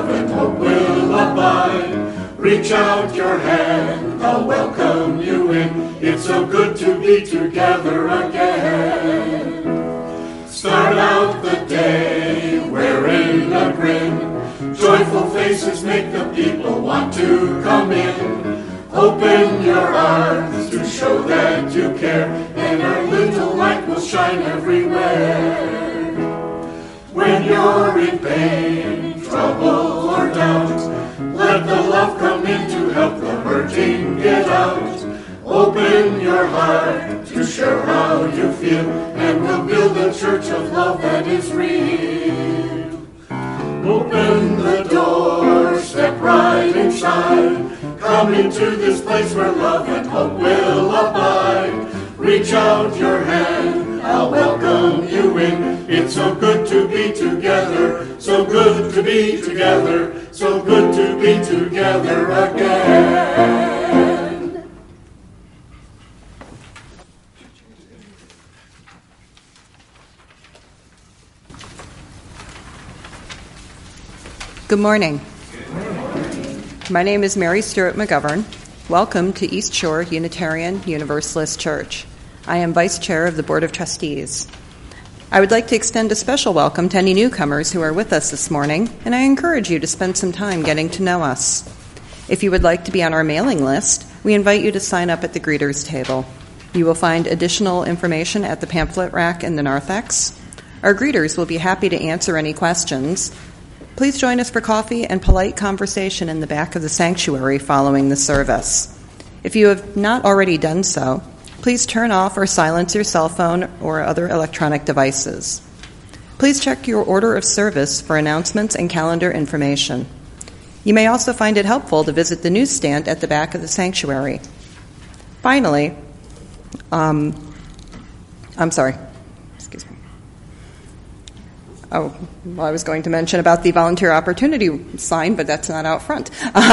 love and hope will abide. Reach out your hand, I'll welcome you in. It's so good to be together again. Start out the day wearing a grin. Joyful faces make the people want to come in. Open your arms to show that you care, and our little light will shine everywhere. When you're in pain, trouble, or doubt, let the love come in to help the hurting get out. Open your heart to share how you feel, and we'll build a church of love that is real. Open the door, step right inside. Come into this place where love and hope will abide. Reach out your hand, I'll welcome you in. It's so good to be together, so good to be together, so good to be together again. Good morning. My name is Mary Stewart McGovern. Welcome to East Shore Unitarian Universalist Church. I am Vice Chair of the Board of Trustees. I would like to extend a special welcome to any newcomers who are with us this morning, and I encourage you to spend some time getting to know us. If you would like to be on our mailing list, we invite you to sign up at the greeters table. You will find additional information at the pamphlet rack in the narthex. Our greeters will be happy to answer any questions. Please join us for coffee and polite conversation in the back of the sanctuary following the service. If you have not already done so, please turn off or silence your cell phone or other electronic devices. Please check your order of service for announcements and calendar information. You may also find it helpful to visit the newsstand at the back of the sanctuary. Finally, I was going to mention about the volunteer opportunity sign, but that's not out front.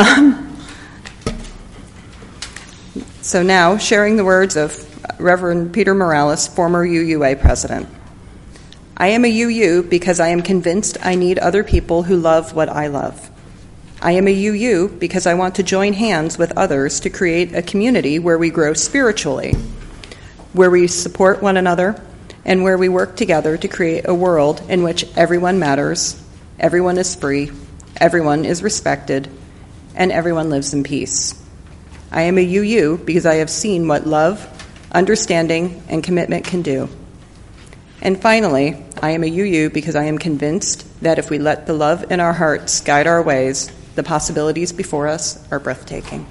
So now, sharing the words of Reverend Peter Morales, former UUA president. I am a UU because I am convinced I need other people who love what I love. I am a UU because I want to join hands with others to create a community where we grow spiritually, where we support one another, and where we work together to create a world in which everyone matters, everyone is free, everyone is respected, and everyone lives in peace. I am a UU because I have seen what love, understanding, and commitment can do. And finally, I am a UU because I am convinced that if we let the love in our hearts guide our ways, the possibilities before us are breathtaking.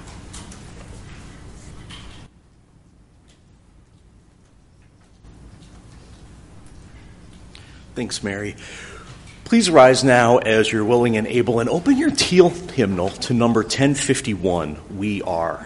Thanks, Mary. Please rise now as you're willing and able and open your teal hymnal to number 1051, We Are.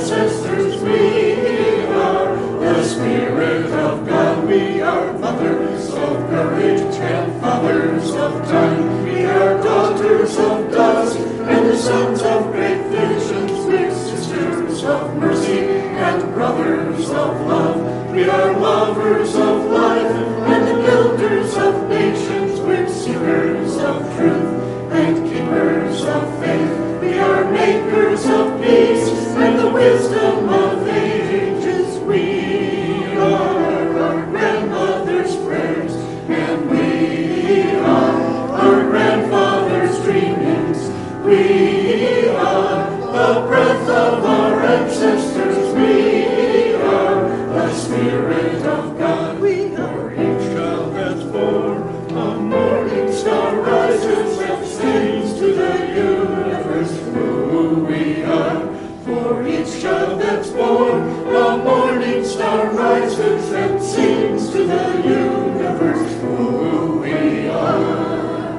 Ancestors, we are the Spirit of God, we are mothers and fathers of time. We are daughters of dust and the sons of great visions. We're sisters of mercy and brothers of love. We are lovers of life and the builders of nations. We're seekers of truth and keepers of faith. We are makers of peace and the wisdom of ages. We are our grandmother's prayers, and we are our grandfather's dreamings. We are the breath of our ancestors. We are the Spirit of God. We are each child that's born. A morning star rises and sings to the universe who we are. For each child that's born, a morning star rises and sings to the universe who we are.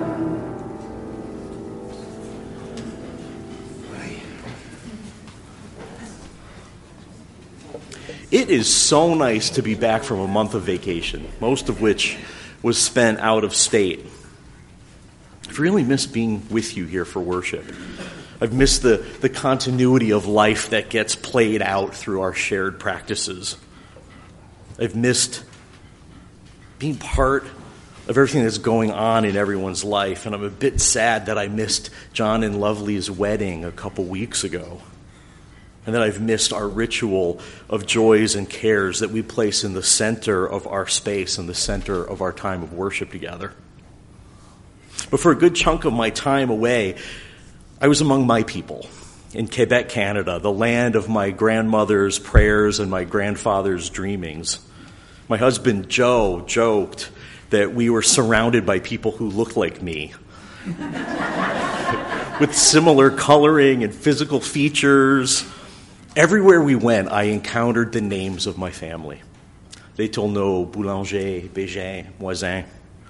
It is so nice to be back from a month of vacation, most of which was spent out of state. I've really missed being with you here for worship. I've missed the continuity of life that gets played out through our shared practices. I've missed being part of everything that's going on in everyone's life, and I'm a bit sad that I missed John and Lovely's wedding a couple weeks ago, and that I've missed our ritual of joys and cares that we place in the center of our space and the center of our time of worship together. But for a good chunk of my time away, I was among my people in Quebec, Canada, the land of my grandmother's prayers and my grandfather's dreamings. My husband, Joe, joked that we were surrounded by people who looked like me, with similar coloring and physical features. Everywhere we went, I encountered the names of my family. Letourneau, Boulanger, Bégin, Moisin.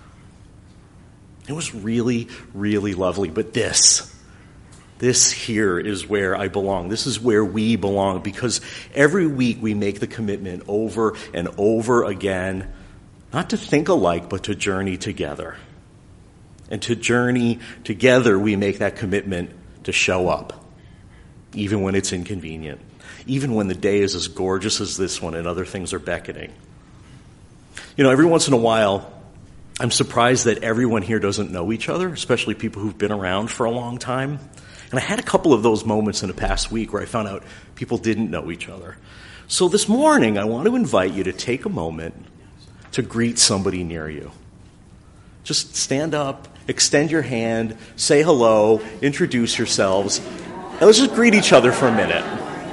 It was really, really lovely. But this here is where I belong. This is where we belong, because every week we make the commitment over and over again, not to think alike, but to journey together. And to journey together, we make that commitment to show up, even when it's inconvenient, even when the day is as gorgeous as this one and other things are beckoning. You know, every once in a while, I'm surprised that everyone here doesn't know each other, especially people who've been around for a long time. And I had a couple of those moments in the past week where I found out people didn't know each other. So this morning, I want to invite you to take a moment to greet somebody near you. Just stand up, extend your hand, say hello, introduce yourselves, and let's just greet each other for a minute.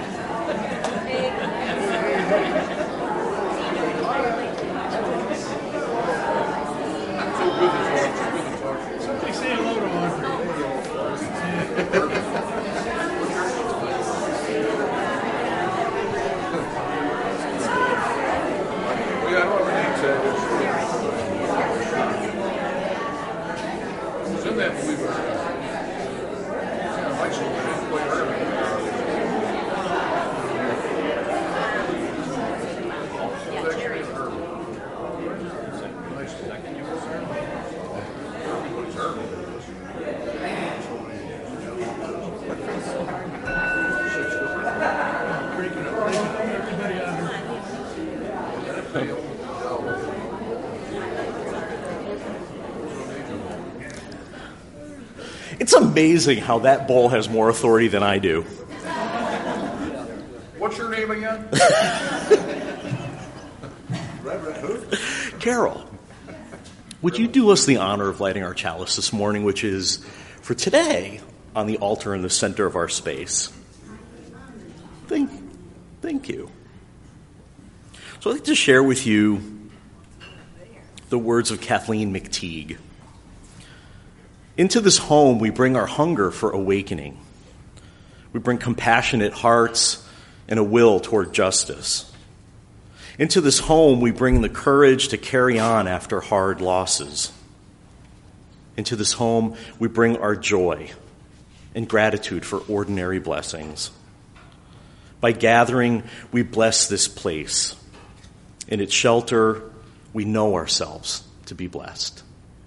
It's amazing how that bowl has more authority than I do. What's your name again? Carol, would you do us the honor of lighting our chalice this morning, which is, for today, on the altar in the center of our space? Thank you. So I'd like to share with you the words of Kathleen McTeague. Into this home, we bring our hunger for awakening. We bring compassionate hearts and a will toward justice. Into this home, we bring the courage to carry on after hard losses. Into this home, we bring our joy and gratitude for ordinary blessings. By gathering, we bless this place. In its shelter, we know ourselves to be blessed.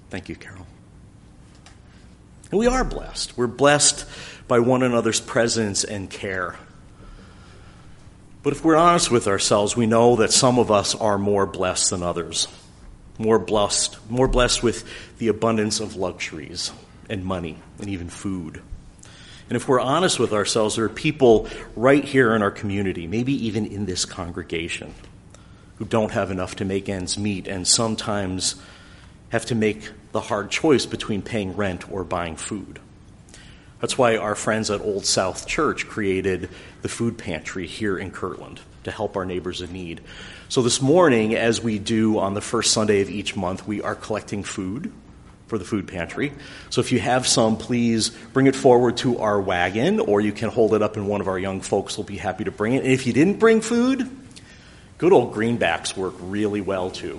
Thank you, Carol. And we are blessed. We're blessed by one another's presence and care. But if we're honest with ourselves, we know that some of us are more blessed than others. More blessed with the abundance of luxuries and money and even food. And if we're honest with ourselves, there are people right here in our community, maybe even in this congregation, who don't have enough to make ends meet and sometimes have to make the hard choice between paying rent or buying food. That's why our friends at Old South Church created the food pantry here in Kirtland to help our neighbors in need. So this morning, as we do on the first Sunday of each month, we are collecting food for the food pantry. So if you have some, please bring it forward to our wagon, or you can hold it up and one of our young folks will be happy to bring it. And if you didn't bring food, good old greenbacks work really well too.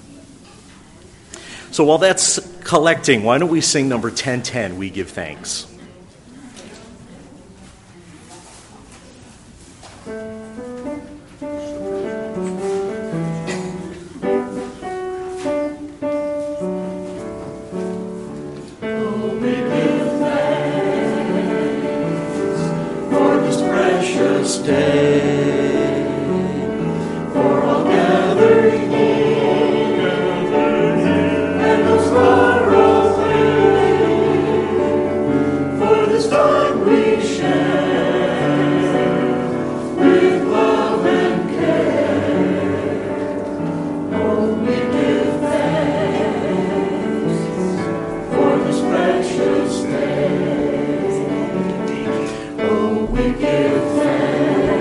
So while that's collecting, why don't we sing number 1010, We Give Thanks. Day, for all gathering here, and those far away, for this time we share with love and care. Oh, we give thanks for this precious day. Oh, we give thanks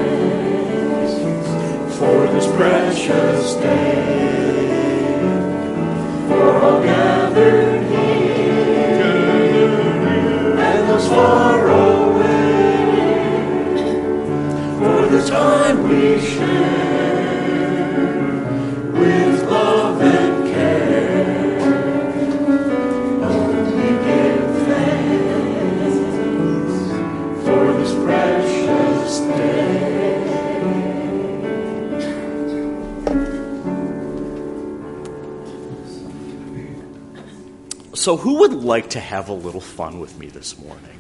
for this precious day, for all gathered here, and those far away, for the time we share with love and care. Oh, we give thanks for this precious day. So who would like to have a little fun with me this morning?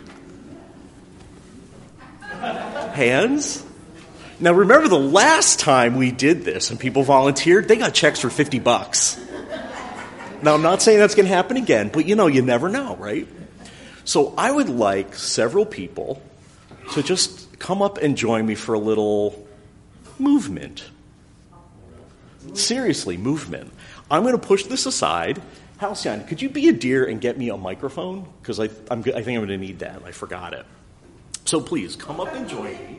Hands? Now remember the last time we did this and people volunteered, they got checks for $50. Now I'm not saying that's going to happen again, but you never know, right? So I would like several people to just come up and join me for a little movement. Seriously, movement. I'm going to push this aside. Halcyon, could you be a dear and get me a microphone? Because I think I'm going to need that. I forgot it. So please, come up and join me.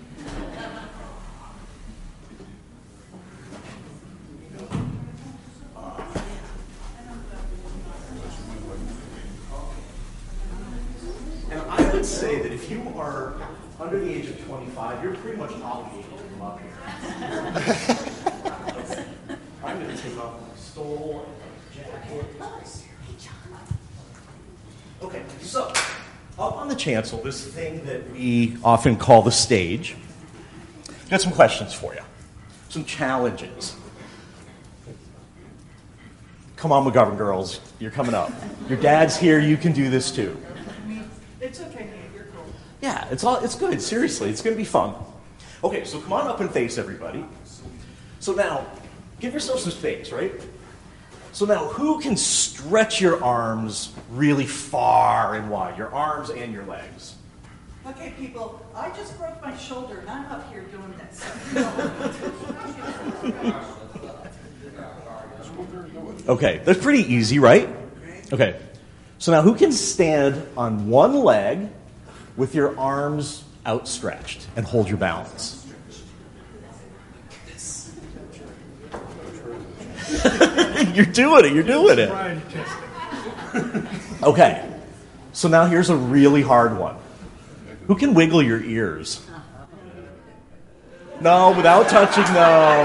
And I would say that if you are under the age of 25, you're pretty much obligated to come up here. I'm going to take off my stole. Okay, so up on the chancel, this thing that we often call the stage, got some questions for you, some challenges. Come on, McGovern girls, you're coming up. Your dad's here, you can do this too. It's okay, you're cool. Yeah, it's good, seriously, it's going to be fun. Okay, so come on up and face everybody. So now, give yourself some space, right? So now, who can stretch your arms really far and wide? Your arms and your legs. Okay, people, I just broke my shoulder and I'm up here doing this. Okay, that's pretty easy, right? Okay, so now who can stand on one leg with your arms outstretched and hold your balance? You're doing it. Okay, so now here's a really hard one. Who can wiggle your ears? No, without touching, no.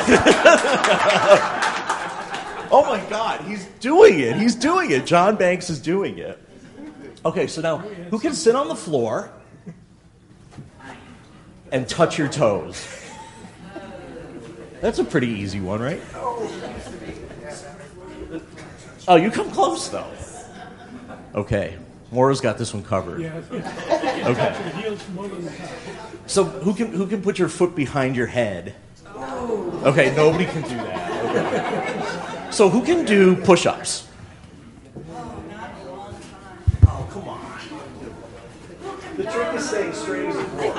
Oh my God, he's doing it. John Banks is doing it. Okay, so now who can sit on the floor and touch your toes? That's a pretty easy one, right? Oh, you come close, though. Okay. Maura's got this one covered. Yeah. Okay. The heels more than the top. So who can put your foot behind your head? Okay, nobody can do that. Okay. So who can do push-ups? Oh, come on. The trick is staying straight as a board.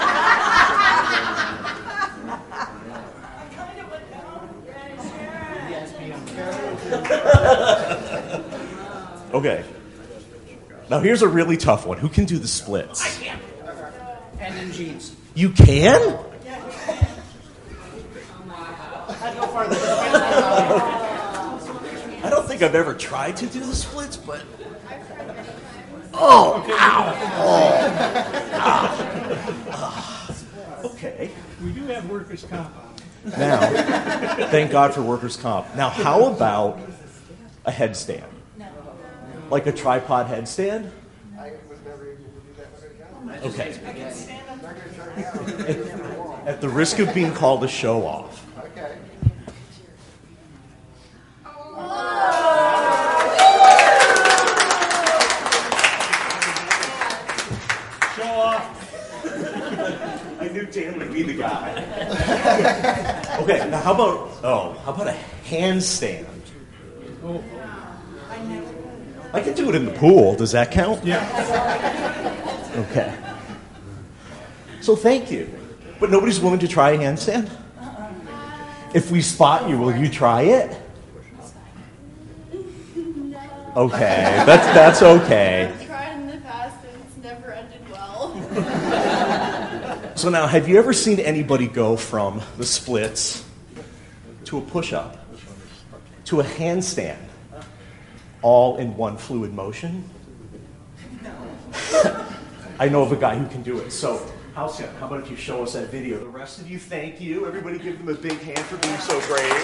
Okay. Now here's a really tough one. Who can do the splits? I can. And in jeans. You can? I'd go farther. I don't think I've ever tried to do the splits, but... Oh, ow. Oh. Okay. We do have workers' comp on. Now, thank God for workers' comp. Now, how about a headstand? Like a tripod headstand? Okay. At the risk of being called a show-off. Show off. I knew Dan would be the guy. Okay, now how about a handstand? Oh, I can do it in the pool. Does that count? yeah. Okay. So thank you. But nobody's willing to try a handstand? If we spot you, will you try it? Okay, that's okay. I've tried in the past and it's never ended well. So now, have you ever seen anybody go from the splits to a push-up to a handstand all in one fluid motion? I know of a guy who can do it. So, Halcyon, how about if you show us that video? The rest of you, thank you. Everybody give them a big hand for being so brave.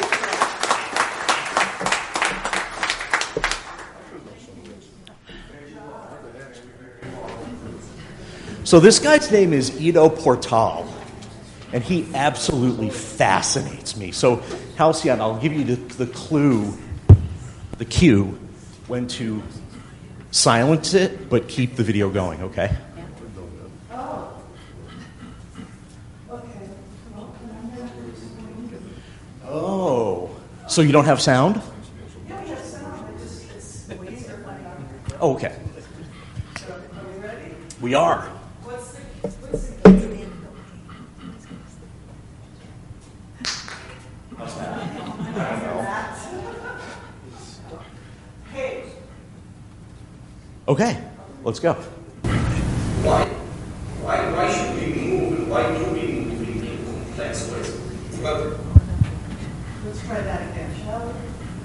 So this guy's name is Ido Portal, and he absolutely fascinates me. So, Halcyon, I'll give you the cue, when to silence it, but keep the video going, okay? Oh, so you don't have sound? Oh, okay. We are. Okay, let's go. Why should we move and why do we move in complex ways? Well, Let's try that again, shall we?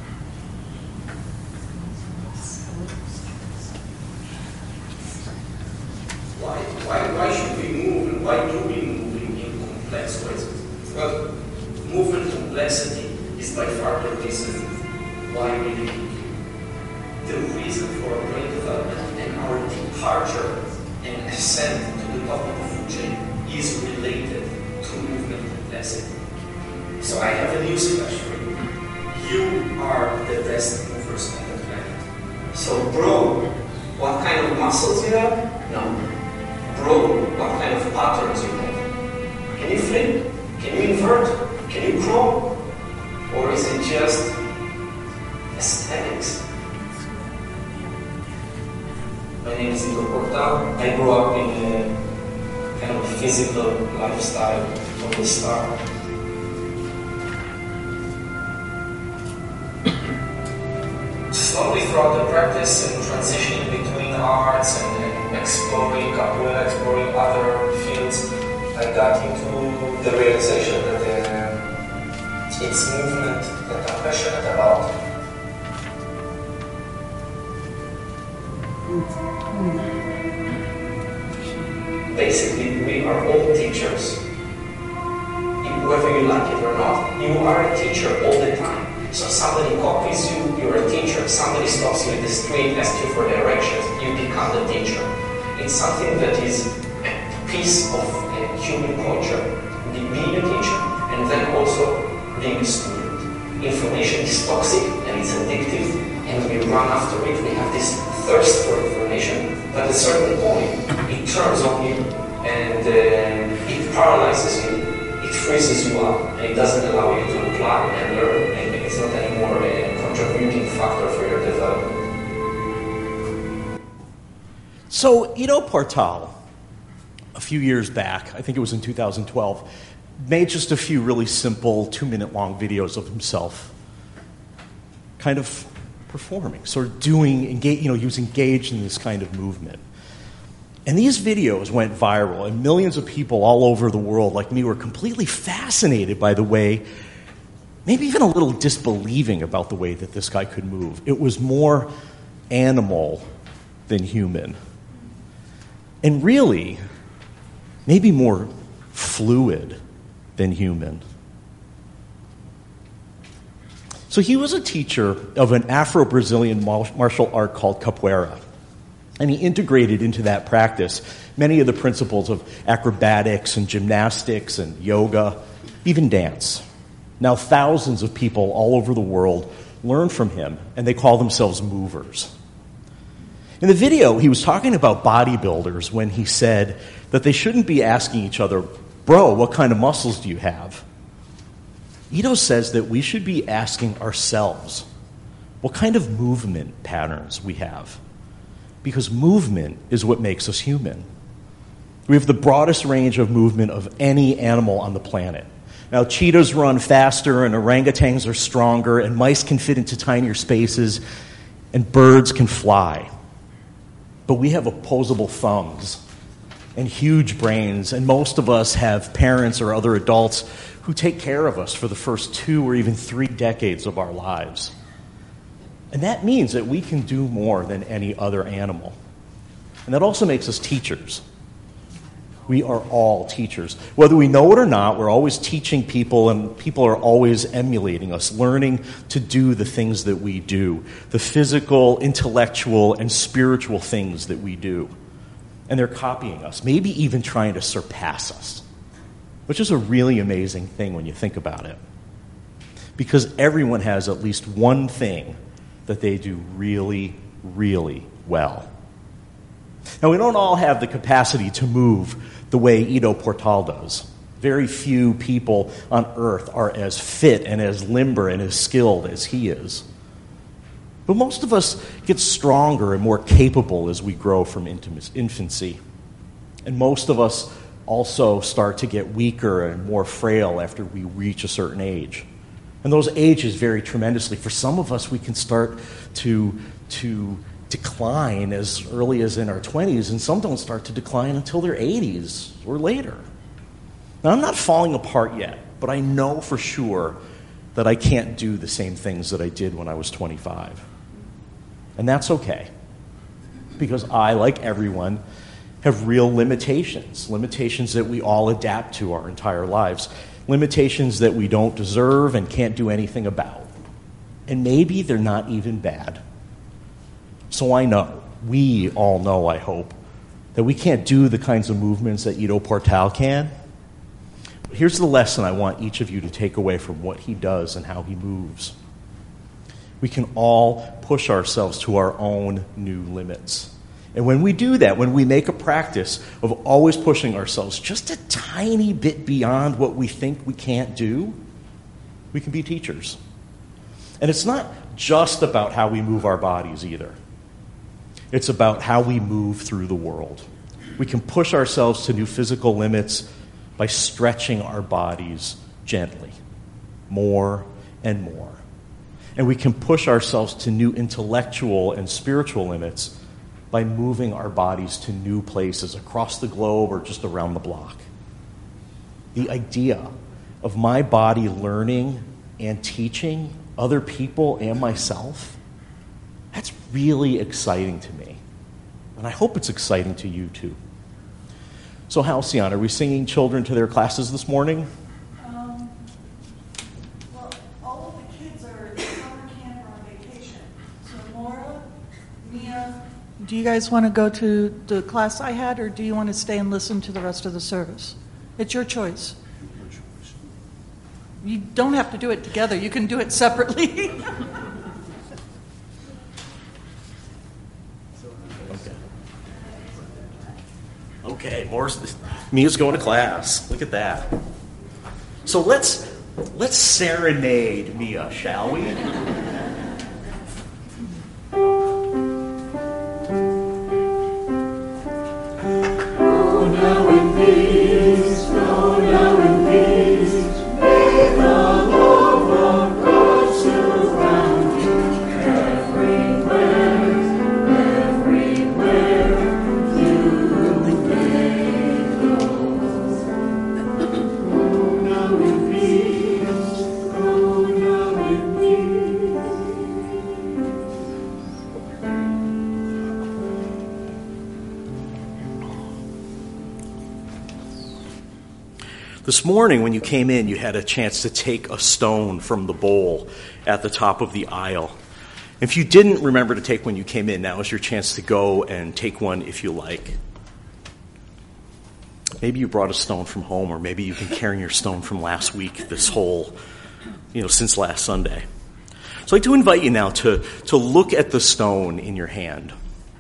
why should we move and why do we move in complex ways? Well, movement complexity is by far the reason why we move. The reason for our brain development and our departure and ascent to the top of the food chain is related to movement complexity. So I have a news flash for you. You are the best movers on the planet. So bro, what kind of muscles you have? No. Bro, what kind of patterns you have? Can you flip? Can you invert? Can you crawl? Or is it just aesthetics? My name is Ido Portal. I grew up in a kind of physical lifestyle from the start. Slowly throughout the practice and transitioning between arts and exploring capoeira, exploring other fields, I got into the realization that it's movement that I'm passionate about. Basically, we are all teachers. Whether you like it or not, you are a teacher all the time. So somebody copies you, you're a teacher. Somebody stops you in the street, asks you for directions, you become the teacher. It's something that is a piece of human culture, being a teacher, and then also being a student. information is toxic and it's addictive, and we run after it. We have this thirst for information, but at a certain point, it turns on you, and it paralyzes you, it freezes you up, and it doesn't allow you to apply and learn, and it's not anymore a contributing factor for your development. So, Ido Portal, a few years back, I think it was in 2012, made just a few really simple 2-minute-long videos of himself kind of performing, sort of doing, he was engaged in this kind of movement. And these videos went viral, and millions of people all over the world, like me, were completely fascinated by the way, maybe even a little disbelieving about the way that this guy could move. It was more animal than human. And really, maybe more fluid than human. So he was a teacher of an Afro-Brazilian martial art called capoeira. And he integrated into that practice many of the principles of acrobatics and gymnastics and yoga, even dance. Now thousands of people all over the world learn from him, and they call themselves movers. In the video, he was talking about bodybuilders when he said that they shouldn't be asking each other, "Bro, what kind of muscles do you have?" Ido says that we should be asking ourselves what kind of movement patterns we have. Because movement is what makes us human. We have the broadest range of movement of any animal on the planet. Now, cheetahs run faster, and orangutans are stronger, and mice can fit into tinier spaces, and birds can fly. But we have opposable thumbs and huge brains, and most of us have parents or other adults who take care of us for the first 2 or even 3 decades of our lives. And that means that we can do more than any other animal. And that also makes us teachers. We are all teachers. Whether we know it or not, we're always teaching people, and people are always emulating us, learning to do the things that we do, the physical, intellectual, and spiritual things that we do. And they're copying us, maybe even trying to surpass us, which is a really amazing thing when you think about it. Because everyone has at least one thing that they do really, really well. Now, we don't all have the capacity to move the way Ido Portal does. Very few people on earth are as fit and as limber and as skilled as he is. But most of us get stronger and more capable as we grow from infancy. And most of us also start to get weaker and more frail after we reach a certain age. And those ages vary tremendously. For some of us, we can start to decline as early as in our 20s, and some don't start to decline until their 80s or later. Now, I'm not falling apart yet, but I know for sure that I can't do the same things that I did when I was 25. And that's okay, because I, like everyone, have real limitations that we all adapt to our entire lives, limitations that we don't deserve and can't do anything about. And maybe they're not even bad. So I know, we all know, I hope, that we can't do the kinds of movements that Ido Portal can. But here's the lesson I want each of you to take away from what he does and how he moves. We can all push ourselves to our own new limits. And when we do that, when we make a practice of always pushing ourselves just a tiny bit beyond what we think we can't do, we can be teachers. And it's not just about how we move our bodies either. It's about how we move through the world. We can push ourselves to new physical limits by stretching our bodies gently, more and more. And we can push ourselves to new intellectual and spiritual limits by moving our bodies to new places across the globe or just around the block. The idea of my body learning and teaching other people and myself, that's really exciting to me. And I hope it's exciting to you too. So Halcyon, are we singing children to their classes this morning? Well, all of the kids are at summer camp or on vacation. So Maura, Mia, do you guys want to go to the class I had, or do you want to stay and listen to the rest of the service? It's your choice. You don't have to do it together. You can do it separately. Okay, Mia's going to class. Look at that. So let's serenade Mia, shall we? Go now in peace, go now in peace. May the love of God surround you everywhere, everywhere you may go. Go now in peace, go now in peace. This morning when you came in, you had a chance to take a stone from the bowl at the top of the aisle. If you didn't remember to take one when you came in, now is your chance to go and take one if you like. Maybe you brought a stone from home, or maybe you've been carrying your stone from last week, since last Sunday. So I'd like to invite you now to look at the stone in your hand.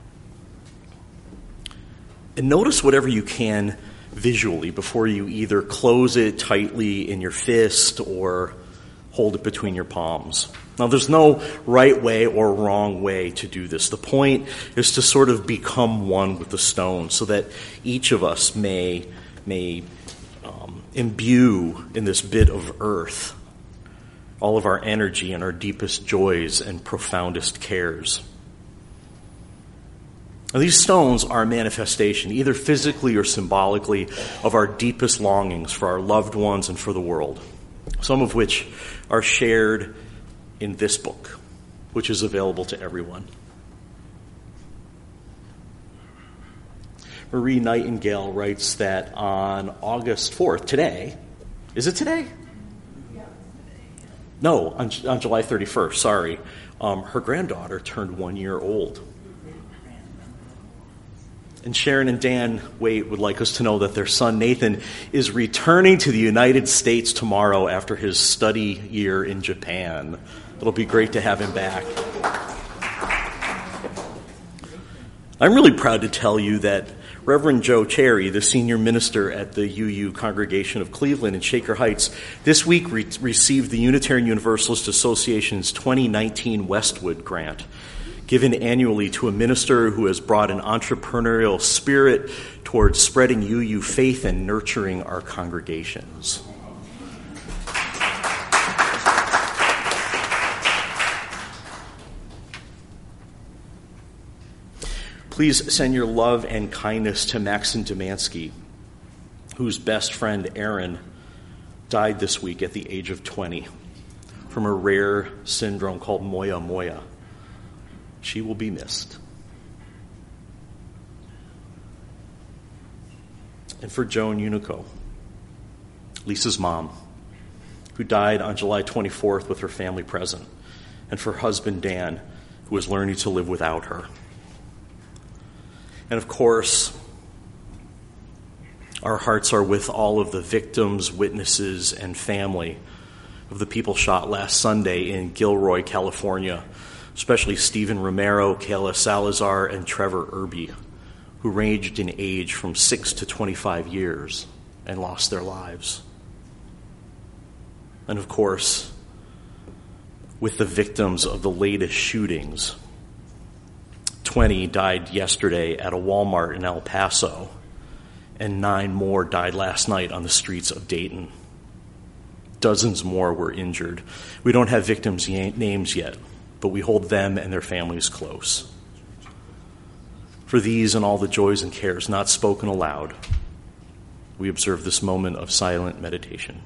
And notice whatever you can visually before you either close it tightly in your fist or hold it between your palms. Now, there's no right way or wrong way to do this. The point is to sort of become one with the stone so that each of us may imbue in this bit of earth all of our energy and our deepest joys and profoundest cares. Now, these stones are a manifestation, either physically or symbolically, of our deepest longings for our loved ones and for the world, some of which are shared in this book, which is available to everyone. Marie Nightingale writes that on August 4th, today, is it today? No, on July 31st, sorry, her granddaughter turned 1 year old. And Sharon and Dan Waite would like us to know that their son Nathan is returning to the United States tomorrow after his study year in Japan. It'll be great to have him back. I'm really proud to tell you that Reverend Joe Cherry, the senior minister at the UU Congregation of Cleveland in Shaker Heights, this week received the Unitarian Universalist Association's 2019 Westwood Grant, given annually to a minister who has brought an entrepreneurial spirit towards spreading UU faith and nurturing our congregations. Please send your love and kindness to Maxim Demansky, whose best friend Aaron died this week at the age of 20 from a rare syndrome called Moya Moya. She will be missed. And for Joan Unico, Lisa's mom, who died on July 24th with her family present, and for husband Dan, who is learning to live without her. And of course, our hearts are with all of the victims, witnesses, and family of the people shot last Sunday in Gilroy, California, especially Stephen Romero, Kayla Salazar, and Trevor Irby, who ranged in age from 6 to 25 years and lost their lives. And of course, with the victims of the latest shootings. 20 died yesterday at a Walmart in El Paso, and 9 more died last night on the streets of Dayton. Dozens more were injured. We don't have victims' names yet, but we hold them and their families close. For these and all the joys and cares not spoken aloud, we observe this moment of silent meditation.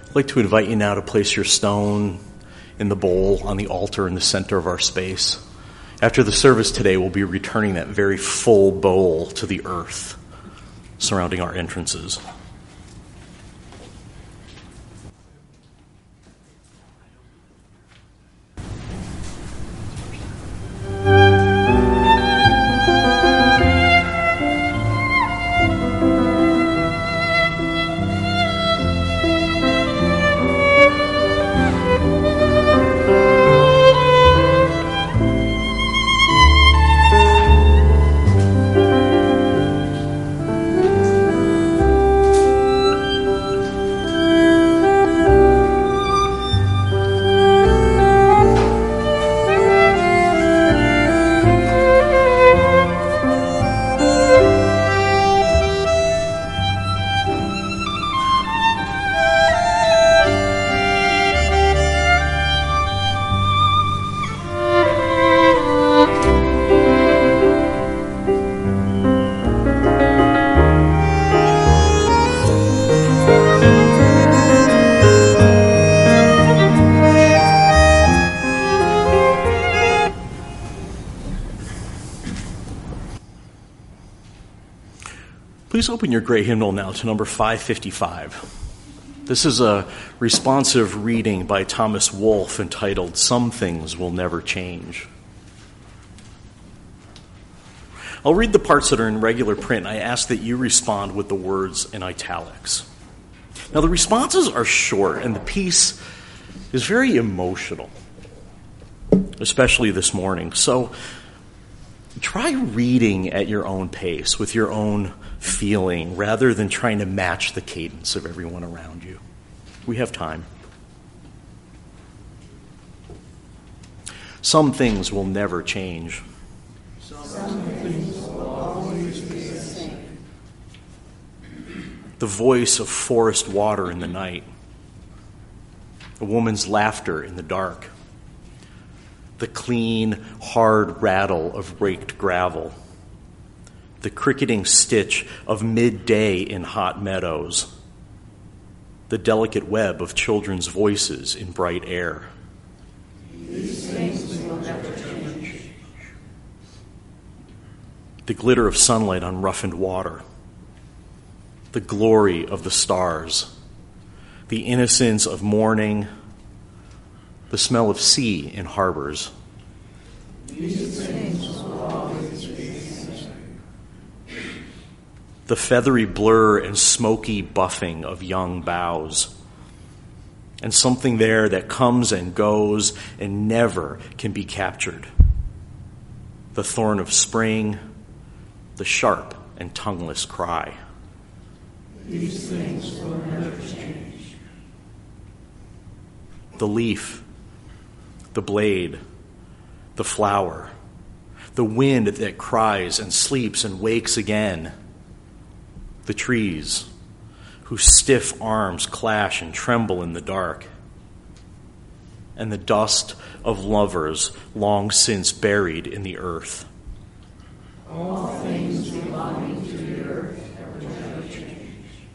I'd like to invite you now to place your stone in the bowl on the altar in the center of our space. After the service today, we'll be returning that very full bowl to the earth surrounding our entrances. Please open your gray hymnal now to number 555. This is a responsive reading by Thomas Wolfe entitled, "Some Things Will Never Change." I'll read the parts that are in regular print. I ask that you respond with the words in italics. Now, the responses are short, and the piece is very emotional, especially this morning. So try reading at your own pace, with your own feeling, rather than trying to match the cadence of everyone around you. We have time. Some things will never change. Some things will always be the same. The voice of forest water in the night. A woman's laughter in the dark. The clean, hard rattle of raked gravel. The cricketing stitch of midday in hot meadows. The delicate web of children's voices in bright air. These things will never change. The glitter of sunlight on roughened water. The glory of the stars. The innocence of morning. The smell of sea in harbors. These things will always be the same. The feathery blur and smoky buffing of young boughs. And something there that comes and goes and never can be captured. The thorn of spring, the sharp and tongueless cry. These things will never change. The leaf, the blade, the flower, the wind that cries and sleeps and wakes again. The trees, whose stiff arms clash and tremble in the dark. And the dust of lovers long since buried in the earth. All things belonging to the earth will never change.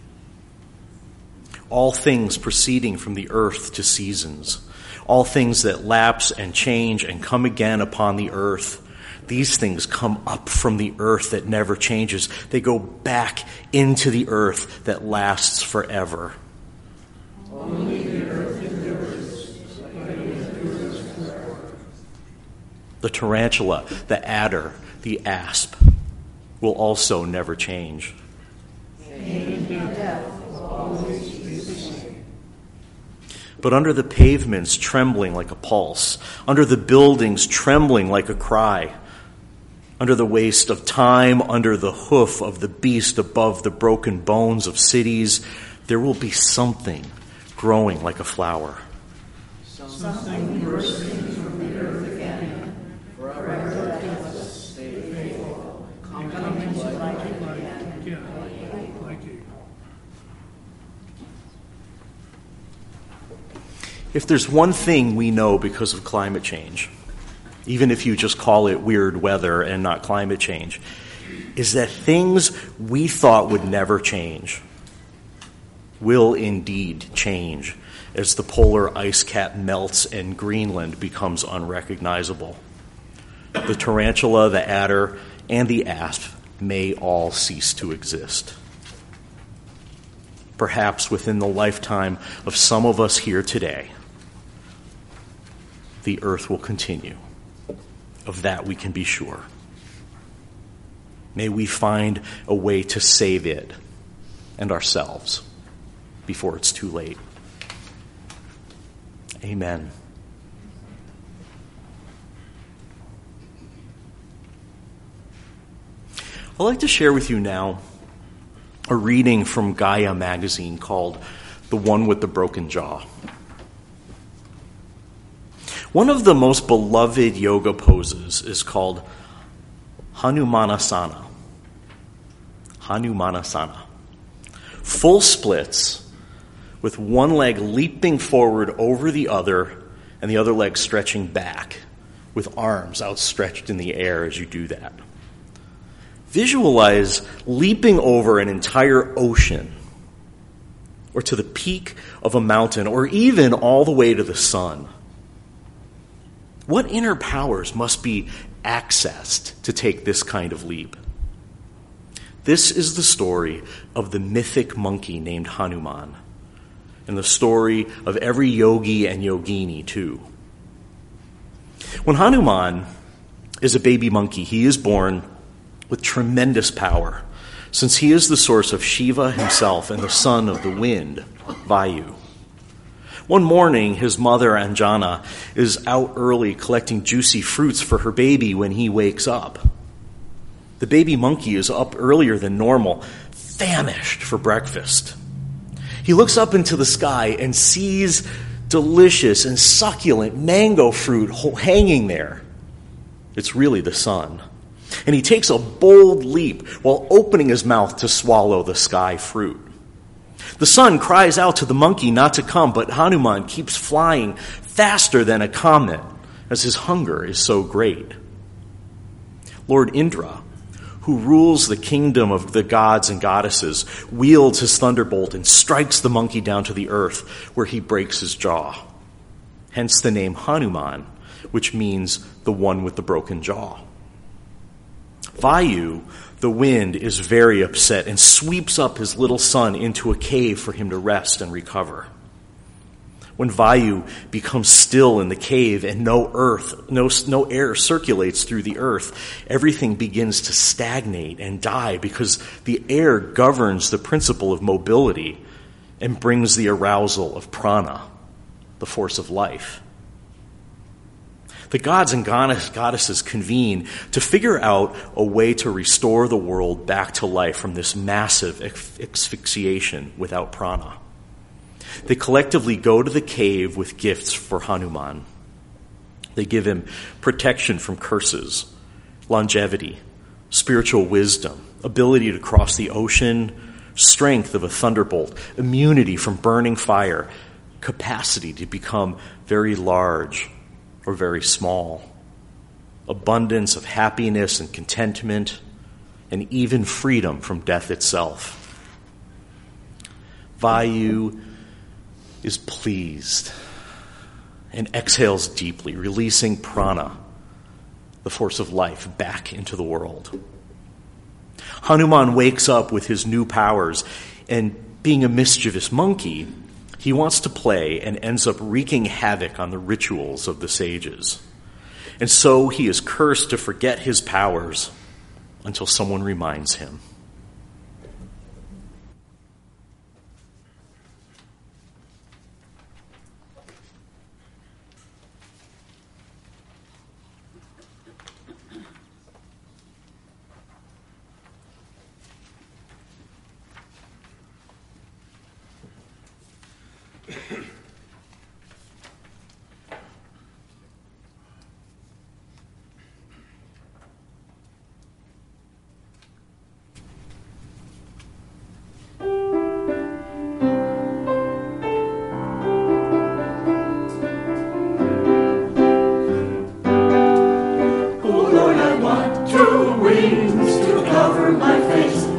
All things proceeding from the earth to seasons. All things that lapse and change and come again upon the earth. These things come up from the earth that never changes. They go back into the earth that lasts forever. Only the earth endures, but it endures forever. The tarantula, the adder, the asp will also never change. Pain and death will always be the same. But under the pavements trembling like a pulse, under the buildings trembling like a cry, under the waste of time, under the hoof of the beast above the broken bones of cities, there will be something growing like a flower. Something bursting from the earth again, forever let us stay faithful, come to life again. If there's one thing we know because of climate change, even if you just call it weird weather and not climate change, is that things we thought would never change will indeed change. as the polar ice cap melts and Greenland becomes unrecognizable. The tarantula, the adder, and the asp may all cease to exist. Perhaps within the lifetime of some of us here today, the earth will continue. Of that we can be sure. May we find a way to save it and ourselves before it's too late. Amen. I'd like to share with you now a reading from Gaia magazine called The One with the Broken Jaw. One of the most beloved yoga poses is called Hanumanasana. Hanumanasana. Full splits with one leg leaping forward over the other and the other leg stretching back with arms outstretched in the air as you do that. Visualize leaping over an entire ocean or to the peak of a mountain or even all the way to the sun. What inner powers must be accessed to take this kind of leap? This is the story of the mythic monkey named Hanuman, and the story of every yogi and yogini too. When Hanuman is a baby monkey, he is born with tremendous power, since he is the source of Shiva himself and the son of the wind, Vayu. One morning, his mother, Anjana, is out early collecting juicy fruits for her baby when he wakes up. The baby monkey is up earlier than normal, famished for breakfast. He looks up into the sky and sees delicious and succulent mango fruit hanging there. It's really the sun. And he takes a bold leap while opening his mouth to swallow the sky fruit. The sun cries out to the monkey not to come, but Hanuman keeps flying faster than a comet as his hunger is so great. Lord Indra, who rules the kingdom of the gods and goddesses, wields his thunderbolt and strikes the monkey down to the earth, where he breaks his jaw. Hence the name Hanuman, which means the one with the broken jaw. Vayu, the wind, is very upset and sweeps up his little son into a cave for him to rest and recover. When Vayu becomes still in the cave and no air circulates through the earth, everything begins to stagnate and die because the air governs the principle of mobility and brings the arousal of prana, the force of life. The gods and goddesses convene to figure out a way to restore the world back to life from this massive asphyxiation without prana. They collectively go to the cave with gifts for Hanuman. They give him protection from curses, longevity, spiritual wisdom, ability to cross the ocean, strength of a thunderbolt, immunity from burning fire, capacity to become very large or very small, abundance of happiness and contentment, and even freedom from death itself. Vayu is pleased and exhales deeply, releasing prana, the force of life, back into the world. Hanuman wakes up with his new powers, and being a mischievous monkey, he wants to play and ends up wreaking havoc on the rituals of the sages. And so he is cursed to forget his powers until someone reminds him.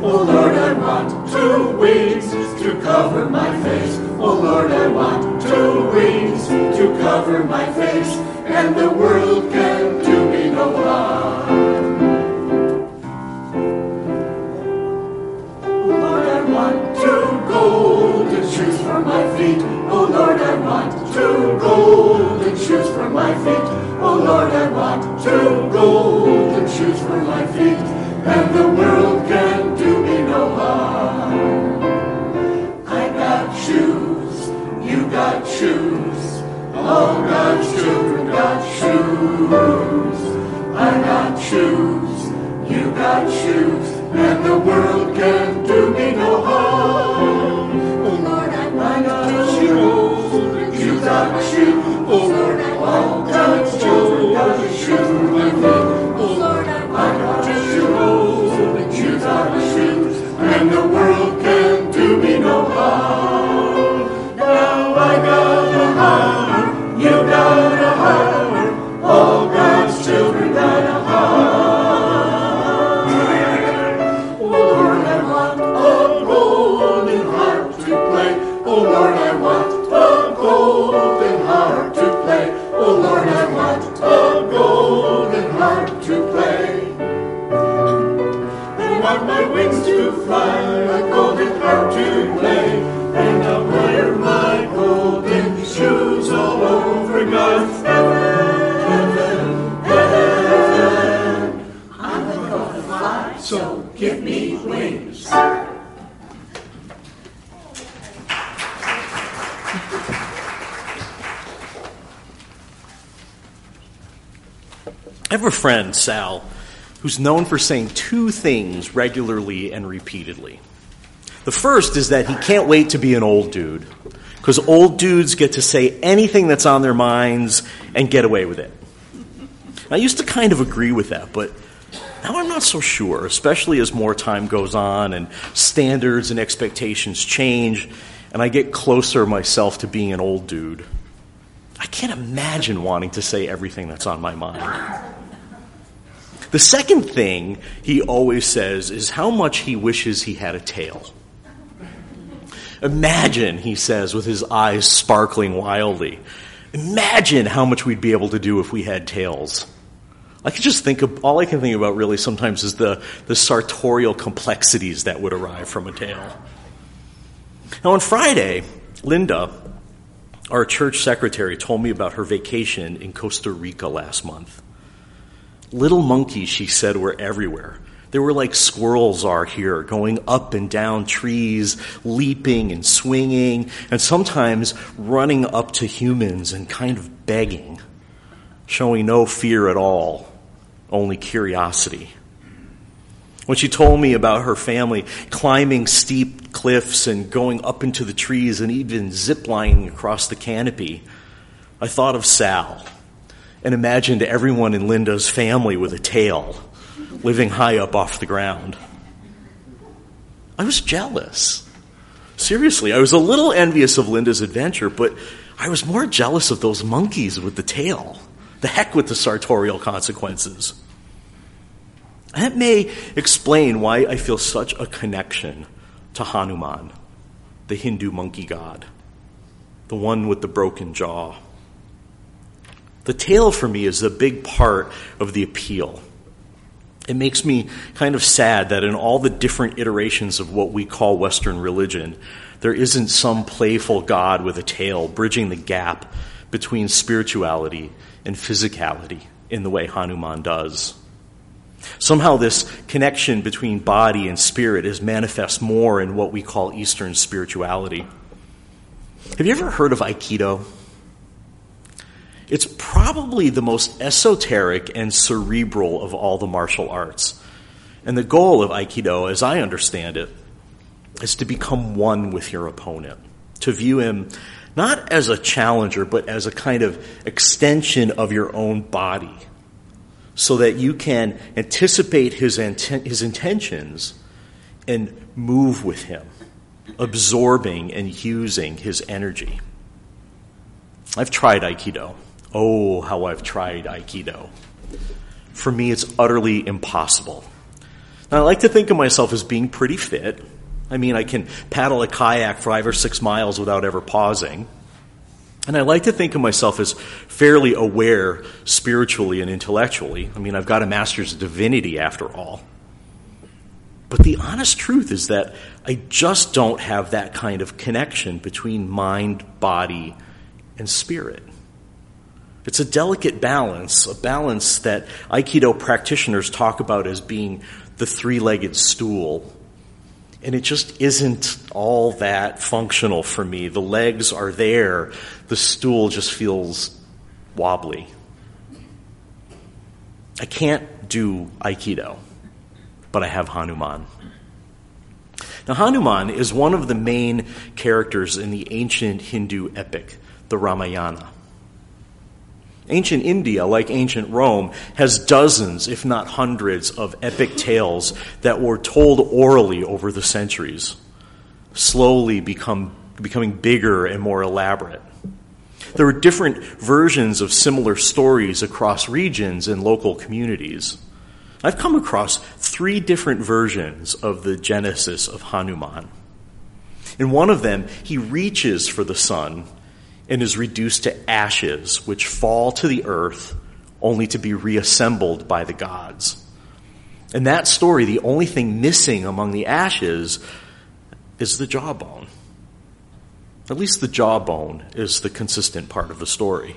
Cover my face, oh Lord, I want to to cover my face, and the world can do me no harm. Oh Lord, I want two golden shoes for my feet. Oh Lord, I want two golden shoes for my feet. Oh Lord, I want two golden shoes for my feet, and the world can do me no harm. I got shoes, you got shoes, all God's children got shoes. I got shoes, you got shoes, and the world can do me no harm. Oh Lord, I got shoes, you got shoes. Oh Lord, all God's children got shoes. Oh Lord, I got shoes, you got shoes, and the world can do me no harm. Now I got a hammer, you got a hammer, all God's children got a hammer. Oh Lord, I want a golden harp to play. Oh Lord, I want a golden harp to play. Oh Lord, I want a golden harp to play. I want my wings to fly, a golden harp to play, and I'll wear my golden shoes all over God's heaven. I'm gonna fly, so give me wings. I have a friend, Sal, who's known for saying two things regularly and repeatedly. The first is that he can't wait to be an old dude, because old dudes get to say anything that's on their minds and get away with it. I used to kind of agree with that, but now I'm not so sure, especially as more time goes on and standards and expectations change, and I get closer myself to being an old dude. I can't imagine wanting to say everything that's on my mind. The second thing he always says is how much he wishes he had a tail. Imagine, he says, with his eyes sparkling wildly, imagine how much we'd be able to do if we had tails. I can just think of, all I can think about really sometimes is the sartorial complexities that would arrive from a tail. Now on Friday, Linda, our church secretary, told me about her vacation in Costa Rica last month. Little monkeys, she said, were everywhere. They were like squirrels are here, going up and down trees, leaping and swinging, and sometimes running up to humans and kind of begging, showing no fear at all, only curiosity. When she told me about her family climbing steep cliffs and going up into the trees and even ziplining across the canopy, I thought of Sal and imagined everyone in Linda's family with a tail, living high up off the ground. I was jealous. Seriously, I was a little envious of Linda's adventure, but I was more jealous of those monkeys with the tail. The heck with the sartorial consequences. That may explain why I feel such a connection to Hanuman, the Hindu monkey god, the one with the broken jaw. The tail for me is a big part of the appeal. It makes me kind of sad that in all the different iterations of what we call Western religion, there isn't some playful god with a tail bridging the gap between spirituality and physicality in the way Hanuman does. Somehow this connection between body and spirit is manifest more in what we call Eastern spirituality. Have you ever heard of Aikido? It's probably the most esoteric and cerebral of all the martial arts. And the goal of Aikido, as I understand it, is to become one with your opponent, to view him not as a challenger, but as a kind of extension of your own body, so that you can anticipate his intentions and move with him, absorbing and using his energy. I've tried Aikido. Oh, how I've tried Aikido. For me, it's utterly impossible. Now, I like to think of myself as being pretty fit. I mean, I can paddle a kayak 5 or 6 miles without ever pausing. And I like to think of myself as fairly aware spiritually and intellectually. I mean, I've got a master's of divinity after all. But the honest truth is that I just don't have that kind of connection between mind, body, and spirit. It's a delicate balance, a balance that Aikido practitioners talk about as being the three-legged stool. And it just isn't all that functional for me. The legs are there. The stool just feels wobbly. I can't do Aikido, but I have Hanuman. Now, Hanuman is one of the main characters in the ancient Hindu epic, the Ramayana. Ancient India, like ancient Rome, has dozens, if not hundreds, of epic tales that were told orally over the centuries, slowly becoming bigger and more elaborate. There were different versions of similar stories across regions and local communities. I've come across 3 different versions of the genesis of Hanuman. In one of them, he reaches for the sun and is reduced to ashes, which fall to the earth, only to be reassembled by the gods. In that story, the only thing missing among the ashes is the jawbone. At least the jawbone is the consistent part of the story.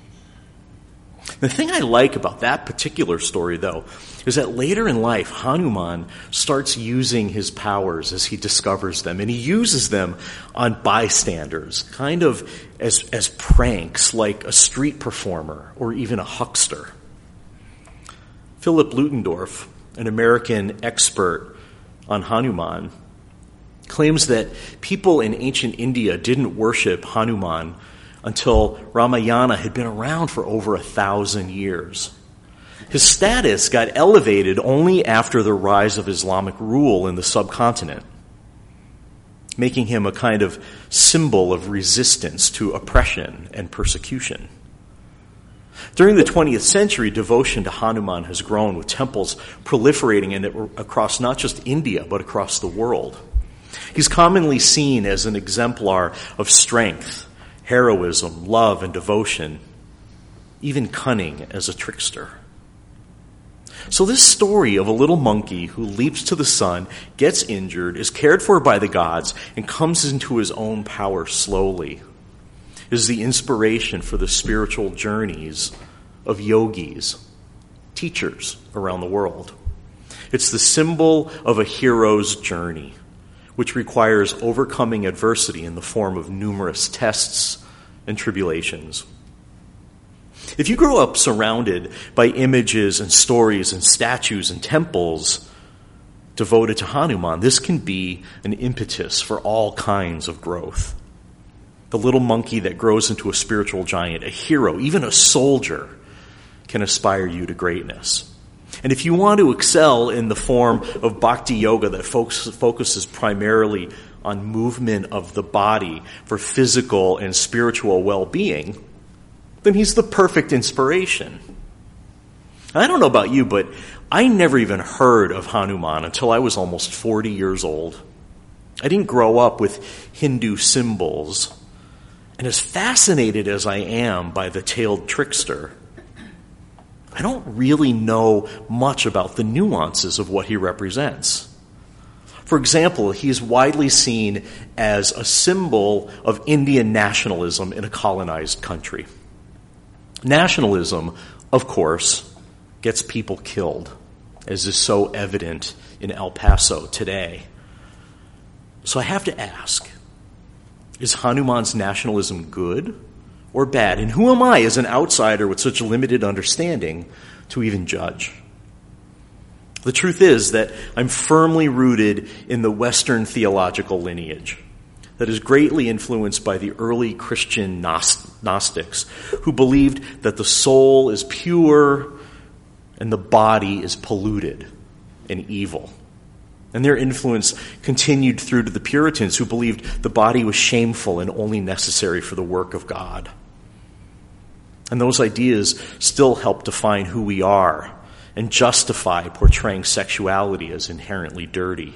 The thing I like about that particular story, though, is that later in life, Hanuman starts using his powers as he discovers them, and he uses them on bystanders, kind of as pranks, like a street performer or even a huckster. Philip Lutendorf, an American expert on Hanuman, claims that people in ancient India didn't worship Hanuman until Ramayana had been around for over 1,000 years. His status got elevated only after the rise of Islamic rule in the subcontinent, making him a kind of symbol of resistance to oppression and persecution. During the 20th century, devotion to Hanuman has grown, with temples proliferating across not just India, but across the world. He's commonly seen as an exemplar of strength, heroism, love, and devotion, even cunning as a trickster. So this story of a little monkey who leaps to the sun, gets injured, is cared for by the gods, and comes into his own power slowly, is the inspiration for the spiritual journeys of yogis, teachers around the world. It's the symbol of a hero's journey, which requires overcoming adversity in the form of numerous tests and tribulations. If you grow up surrounded by images and stories and statues and temples devoted to Hanuman, this can be an impetus for all kinds of growth. The little monkey that grows into a spiritual giant, a hero, even a soldier, can aspire you to greatness. And if you want to excel in the form of bhakti yoga that focuses primarily on movement of the body for physical and spiritual well-being, then he's the perfect inspiration. I don't know about you, but I never even heard of Hanuman until I was almost 40 years old. I didn't grow up with Hindu symbols. And as fascinated as I am by the tailed trickster, I don't really know much about the nuances of what he represents. For example, he is widely seen as a symbol of Indian nationalism in a colonized country. Nationalism, of course, gets people killed, as is so evident in El Paso today. So I have to ask, is Hanuman's nationalism good or bad? And who am I as an outsider with such limited understanding to even judge? The truth is that I'm firmly rooted in the Western theological lineage that is greatly influenced by the early Christian Gnostics, who believed that the soul is pure and the body is polluted and evil. And their influence continued through to the Puritans, who believed the body was shameful and only necessary for the work of God. And those ideas still help define who we are and justify portraying sexuality as inherently dirty.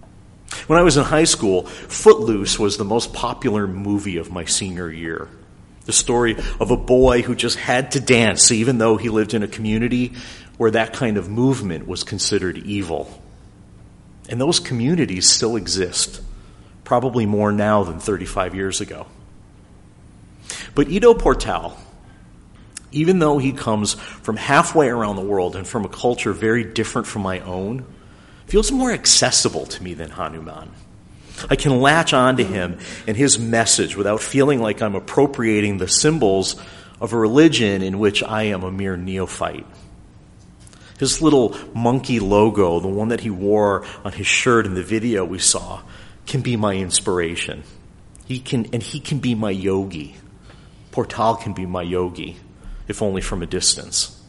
When I was in high school, Footloose was the most popular movie of my senior year. The story of a boy who just had to dance even though he lived in a community where that kind of movement was considered evil. And those communities still exist, probably more now than 35 years ago. But Ido Portal, even though he comes from halfway around the world and from a culture very different from my own, feels more accessible to me than Hanuman. I can latch onto him and his message without feeling like I'm appropriating the symbols of a religion in which I am a mere neophyte. His little monkey logo, the one that he wore on his shirt in the video we saw, can be my inspiration. He can be my yogi. Portal can be my yogi, if only from a distance.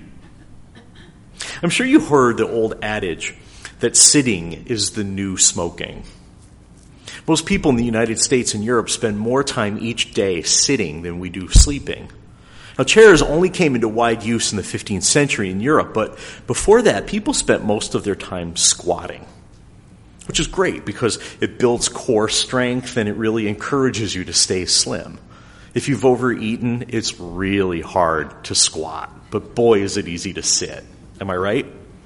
I'm sure you heard the old adage that sitting is the new smoking. Most people in the United States and Europe spend more time each day sitting than we do sleeping. Now, chairs only came into wide use in the 15th century in Europe, but before that, people spent most of their time squatting, which is great because it builds core strength and it really encourages you to stay slim. If you've overeaten, it's really hard to squat, but boy, is it easy to sit. Am I right?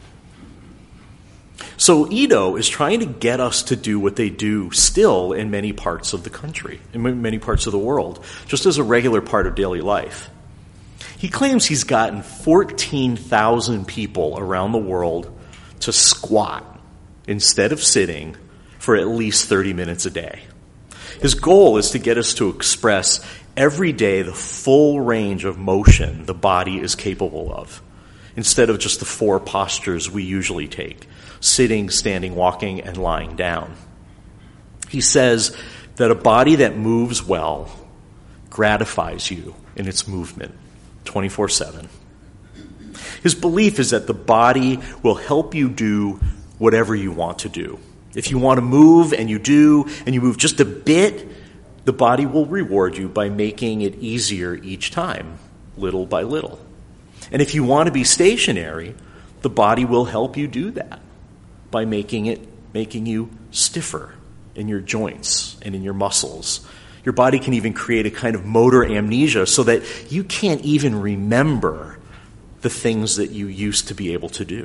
So Ido is trying to get us to do what they do still in many parts of the country, in many parts of the world, just as a regular part of daily life. He claims he's gotten 14,000 people around the world to squat instead of sitting for at least 30 minutes a day. His goal is to get us to express every day the full range of motion the body is capable of, instead of just the 4 postures we usually take: sitting, standing, walking, and lying down. He says that a body that moves well gratifies you in its movement 24/7. His belief is that the body will help you do whatever you want to do. If you want to move and you do, and you move just a bit, the body will reward you by making it easier each time, little by little. And if you want to be stationary, the body will help you do that by making you stiffer in your joints and in your muscles. Your body can even create a kind of motor amnesia so that you can't even remember the things that you used to be able to do.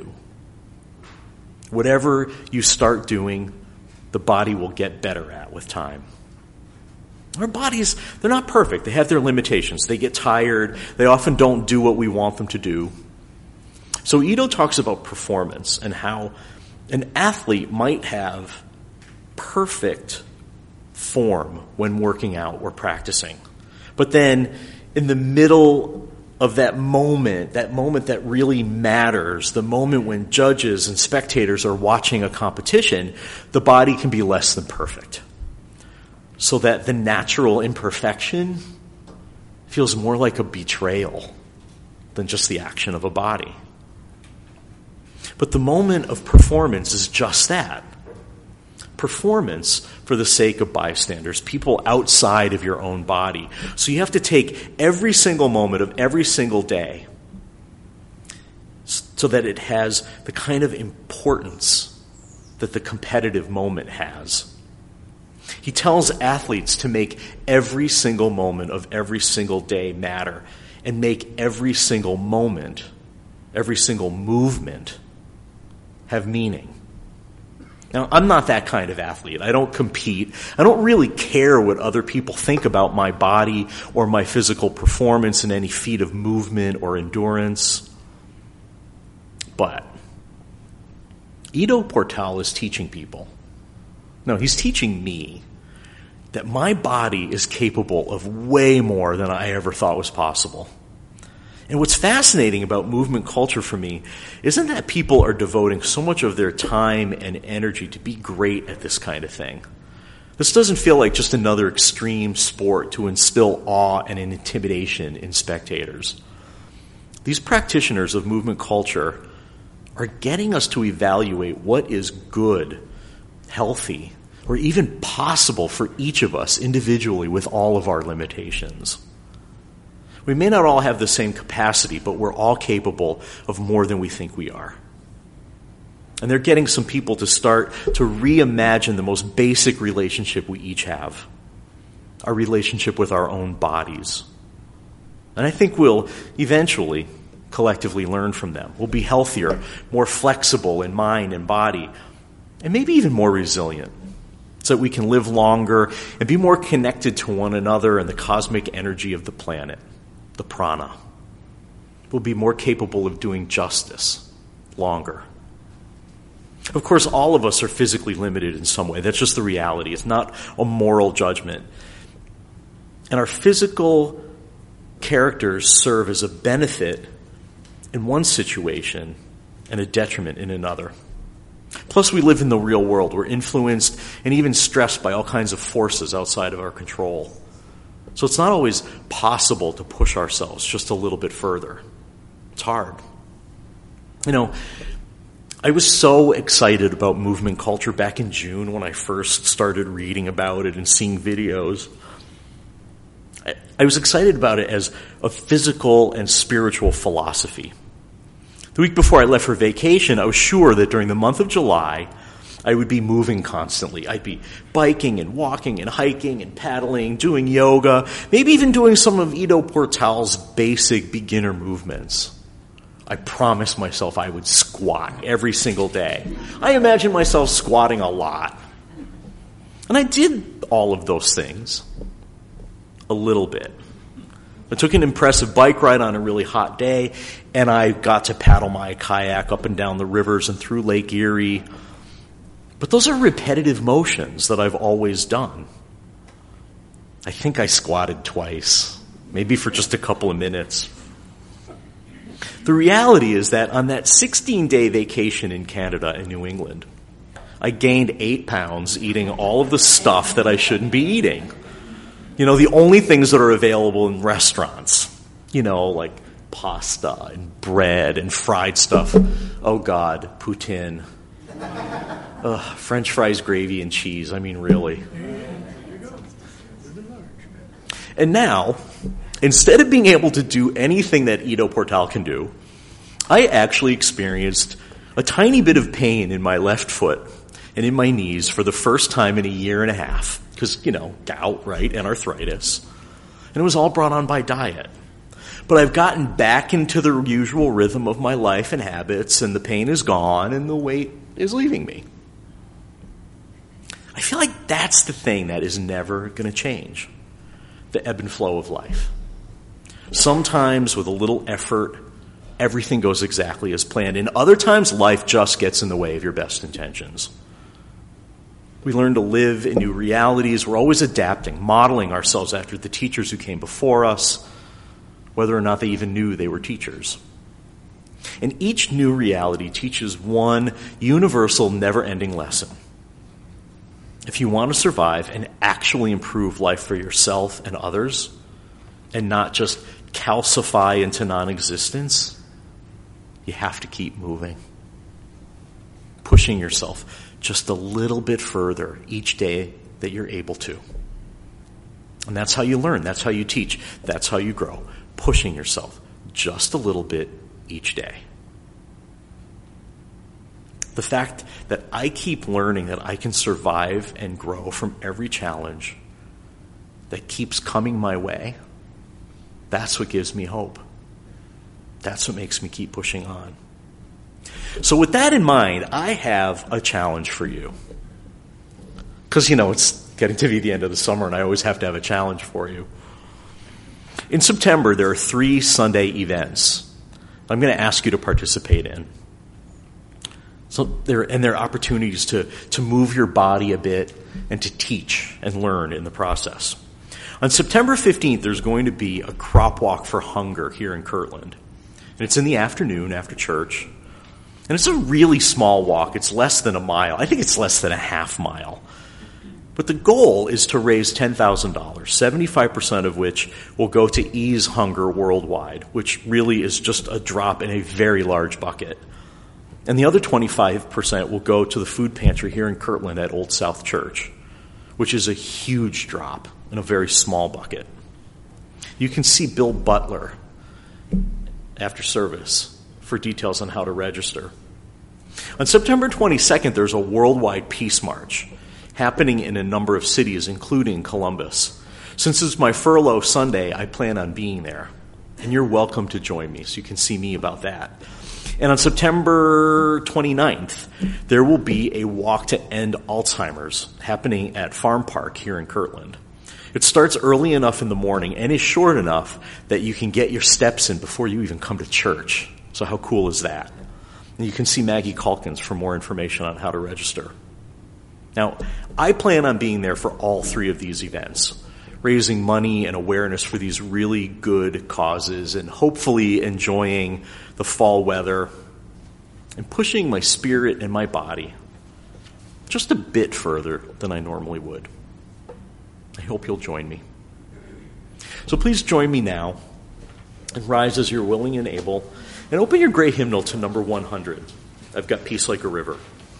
Whatever you start doing, the body will get better at with time. Our bodies, they're not perfect. They have their limitations. They get tired. They often don't do what we want them to do. So Ido talks about performance and how an athlete might have perfect form when working out or practicing. But then in the middle of that moment that really matters, the moment when judges and spectators are watching a competition, the body can be less than perfect. So that the natural imperfection feels more like a betrayal than just the action of a body. But the moment of performance is just that. Performance for the sake of bystanders, people outside of your own body. So you have to take every single moment of every single day so that it has the kind of importance that the competitive moment has. He tells athletes to make every single moment of every single day matter and make every single moment, every single movement have meaning. Now, I'm not that kind of athlete. I don't compete. I don't really care what other people think about my body or my physical performance in any feat of movement or endurance. But Ido Portal is teaching people. No, he's teaching me that my body is capable of way more than I ever thought was possible. And what's fascinating about movement culture for me isn't that people are devoting so much of their time and energy to be great at this kind of thing. This doesn't feel like just another extreme sport to instill awe and intimidation in spectators. These practitioners of movement culture are getting us to evaluate what is good, healthy, or even possible for each of us individually with all of our limitations. We may not all have the same capacity, but we're all capable of more than we think we are. And they're getting some people to start to reimagine the most basic relationship we each have. our relationship with our own bodies. And I think we'll eventually collectively learn from them. We'll be healthier, more flexible in mind and body, and maybe even more resilient, so that we can live longer and be more connected to one another and the cosmic energy of the planet, the prana. We'll be more capable of doing justice longer. Of course, all of us are physically limited in some way. That's just the reality. It's not a moral judgment. And our physical characters serve as a benefit in one situation and a detriment in another. Plus, we live in the real world. We're influenced and even stressed by all kinds of forces outside of our control. So it's not always possible to push ourselves just a little bit further. It's hard. You know, I was so excited about movement culture back in June when I first started reading about it and seeing videos. I was excited about it as a physical and spiritual philosophy. The week before I left for vacation, I was sure that during the month of July, I would be moving constantly. I'd be biking and walking and hiking and paddling, doing yoga, maybe even doing some of Ido Portal's basic beginner movements. I promised myself I would squat every single day. I imagined myself squatting a lot. And I did all of those things a little bit. I took an impressive bike ride on a really hot day, and I got to paddle my kayak up and down the rivers and through Lake Erie. But those are repetitive motions that I've always done. I think I squatted twice, maybe for just a couple of minutes. The reality is that on that 16-day vacation in Canada and New England, I gained 8 pounds eating all of the stuff that I shouldn't be eating. You know, the only things that are available in restaurants, you know, like pasta and bread and fried stuff. Oh, God, poutine. French fries, gravy, and cheese. I mean, really. And now, instead of being able to do anything that Ido Portal can do, I actually experienced a tiny bit of pain in my left foot and in my knees for the first time in a year and a half. Because, you know, gout, right, and arthritis. And it was all brought on by diet. But I've gotten back into the usual rhythm of my life and habits, and the pain is gone, and the weight is leaving me. I feel like that's the thing that is never going to change. The ebb and flow of life. Sometimes, with a little effort, everything goes exactly as planned. And other times, life just gets in the way of your best intentions. We learn to live in new realities. We're always adapting, modeling ourselves after the teachers who came before us, whether or not they even knew they were teachers. And each new reality teaches one universal, never-ending lesson. If you want to survive and actually improve life for yourself and others, and not just calcify into non-existence, you have to keep moving, pushing yourself just a little bit further each day that you're able to. And that's how you learn. That's how you teach. That's how you grow. Pushing yourself just a little bit each day. The fact that I keep learning that I can survive and grow from every challenge that keeps coming my way, that's what gives me hope. That's what makes me keep pushing on. So with that in mind, I have a challenge for you. Because, you know, it's getting to be the end of the summer, and I always have to have a challenge for you. In September, there are 3 Sunday events I'm going to ask you to participate in. So there are opportunities to move your body a bit and to teach and learn in the process. On September 15th, there's going to be a crop walk for hunger here in Kirtland. And it's in the afternoon after church. And it's a really small walk. It's less than a mile. I think it's less than a half mile. But the goal is to raise $10,000, 75% of which will go to ease hunger worldwide, which really is just a drop in a very large bucket. And the other 25% will go to the food pantry here in Kirtland at Old South Church, which is a huge drop in a very small bucket. You can see Bill Butler after service for details on how to register. On September 22nd, there's a worldwide peace march happening in a number of cities, including Columbus. Since it's my furlough Sunday, I plan on being there. And you're welcome to join me, so you can see me about that. And on September 29th, there will be a walk to end Alzheimer's happening at Farm Park here in Kirtland. It starts early enough in the morning and is short enough that you can get your steps in before you even come to church. So how cool is that? And you can see Maggie Calkins for more information on how to register. Now, I plan on being there for all three of these events, raising money and awareness for these really good causes and hopefully enjoying the fall weather and pushing my spirit and my body just a bit further than I normally would. I hope you'll join me. So please join me now and rise as you're willing and able and open your gray hymnal to number 100. I've got Peace Like a River.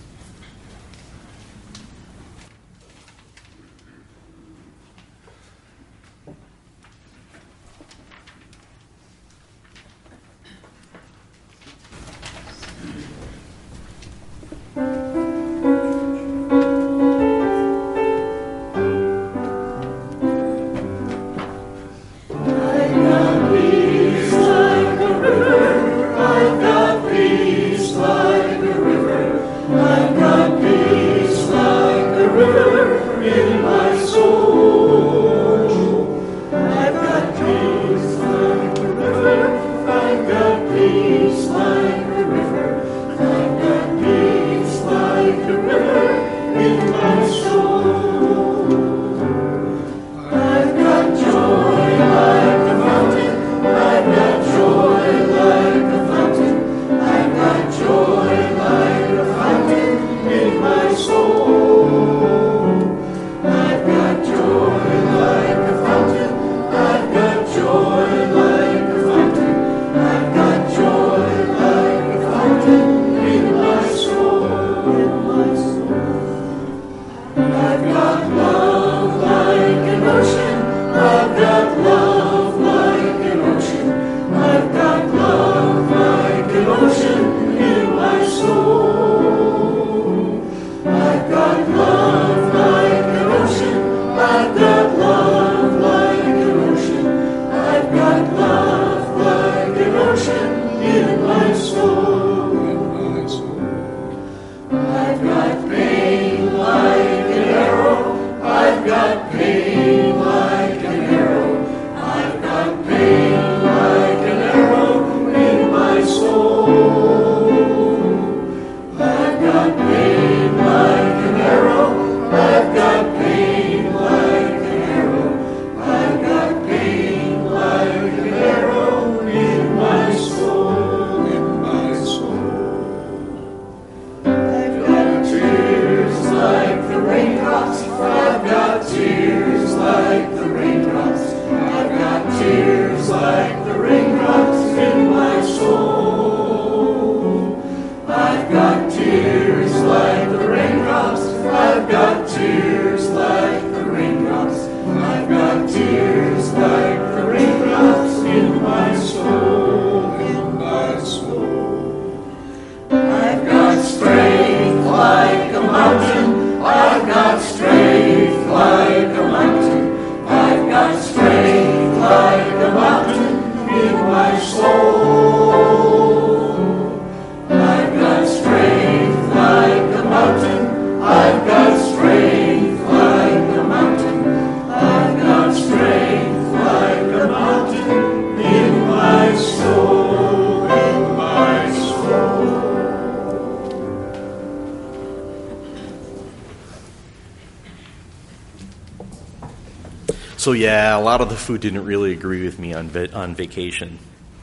So yeah, a lot of the food didn't really agree with me on vacation.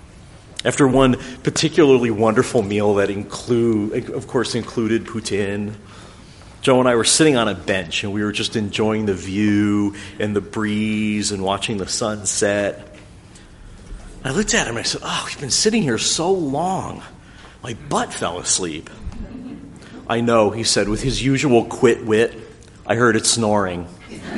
After one particularly wonderful meal that included poutine, Joe and I were sitting on a bench and we were just enjoying the view and the breeze and watching the sunset. I looked at him and I said, "Oh, we've been sitting here so long. My butt fell asleep." "I know," he said with his usual quit wit. "I heard it snoring."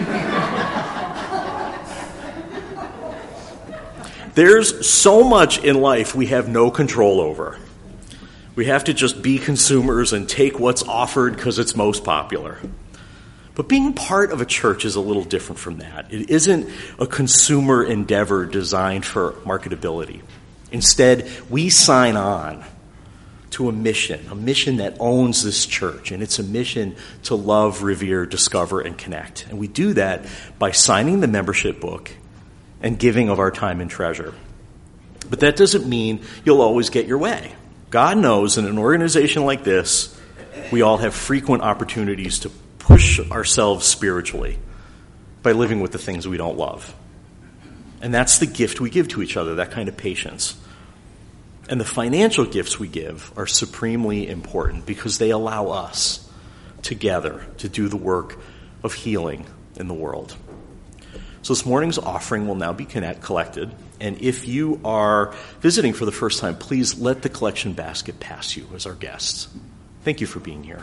There's so much in life we have no control over. We have to just be consumers and take what's offered because it's most popular. But being part of a church is a little different from that. It isn't a consumer endeavor designed for marketability. Instead, we sign on to a mission that owns this church, and it's a mission to love, revere, discover, and connect. And we do that by signing the membership book and giving of our time and treasure. But that doesn't mean you'll always get your way. God knows in an organization like this, we all have frequent opportunities to push ourselves spiritually by living with the things we don't love. And that's the gift we give to each other, that kind of patience. And the financial gifts we give are supremely important because they allow us together to do the work of healing in the world. So this morning's offering will now be collected. And if you are visiting for the first time, please let the collection basket pass you as our guests. Thank you for being here.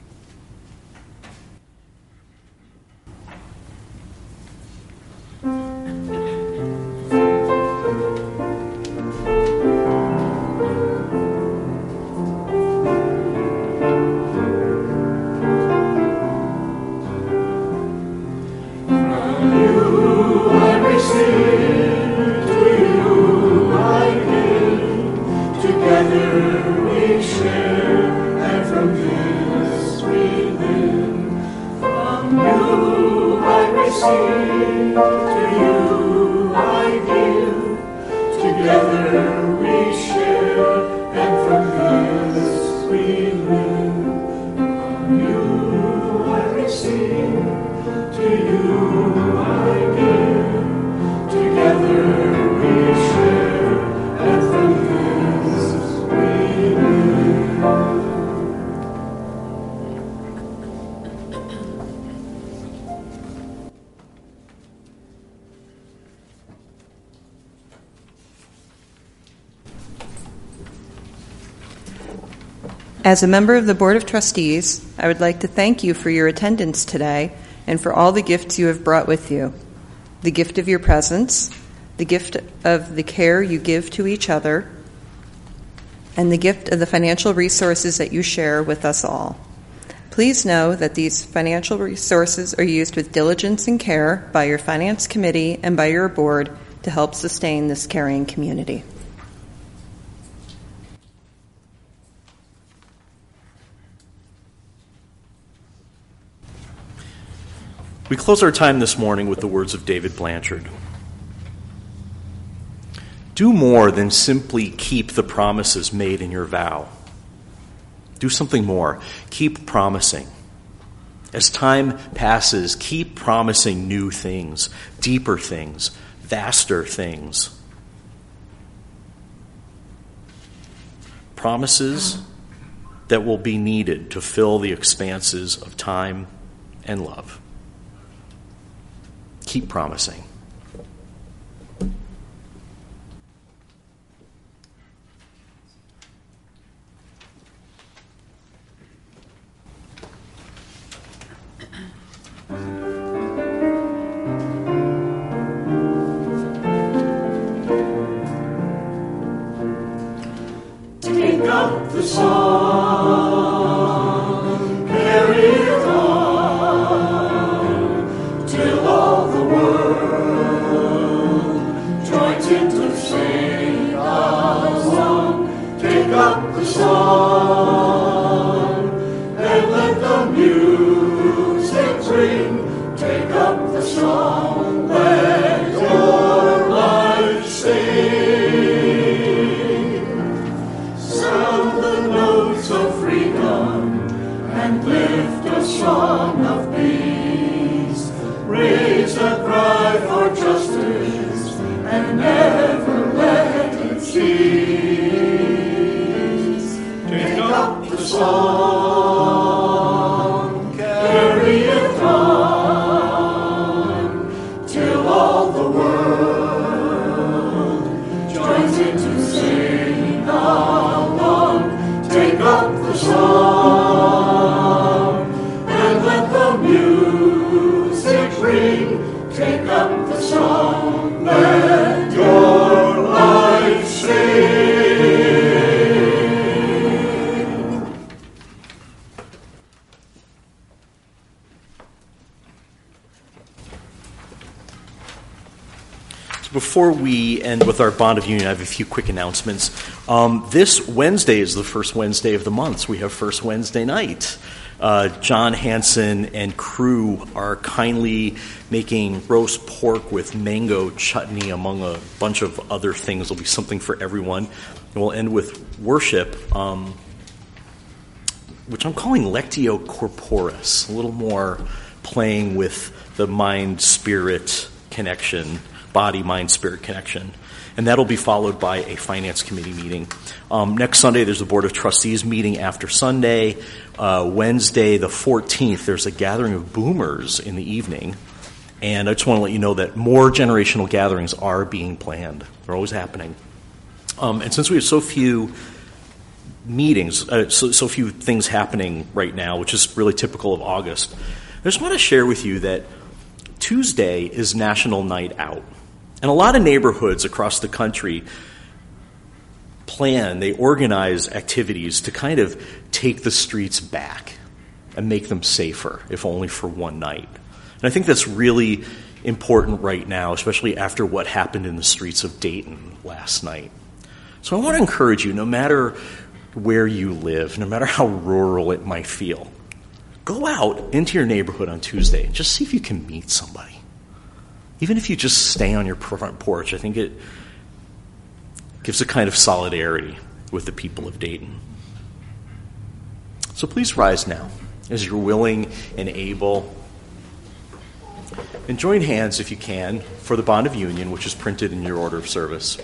As a member of the Board of Trustees, I would like to thank you for your attendance today and for all the gifts you have brought with you. The gift of your presence, the gift of the care you give to each other, and the gift of the financial resources that you share with us all. Please know that these financial resources are used with diligence and care by your finance committee and by your board to help sustain this caring community. We close our time this morning with the words of David Blanchard. Do more than simply keep the promises made in your vow. Do something more. Keep promising. As time passes, keep promising new things, deeper things, vaster things. Promises that will be needed to fill the expanses of time and love. Keep promising. Take up the song, carry it on, till all the world joins in to sing a song. Take up the song, and let the music ring. Take up the song, let your life sing. Sound the notes of freedom and lift a song of peace. Raise a cry for justice and never let it cease. Take up the song, carry it on, till all the world joins in to sing along. Take up the song, and let the music ring. Take up the song, let your life sing. before we end with our Bond of Union, I have a few quick announcements. This Wednesday is the first Wednesday of the month. So we have First Wednesday night. John Hanson and crew are kindly making roast pork with mango chutney, among a bunch of other things. There'll be something for everyone. And we'll end with worship, which I'm calling Lectio Corporis, a little more playing with the mind-spirit connection, body-mind-spirit connection. And that'll be followed by a finance committee meeting. Next Sunday, there's a Board of Trustees meeting after Sunday. Wednesday, the 14th, there's a gathering of boomers in the evening. And I just want to let you know that more generational gatherings are being planned. They're always happening. And since we have so few meetings, so few things happening right now, which is really typical of August, I just want to share with you that Tuesday is National Night Out. And a lot of neighborhoods across the country they organize activities to kind of take the streets back and make them safer, if only for one night. And I think that's really important right now, especially after what happened in the streets of Dayton last night. So I want to encourage you, no matter where you live, no matter how rural it might feel, go out into your neighborhood on Tuesday and just see if you can meet somebody. Even if you just stay on your front porch, I think it gives a kind of solidarity with the people of Dayton. So please rise now as you're willing and able. And join hands, if you can, for the Bond of Union, which is printed in your order of service.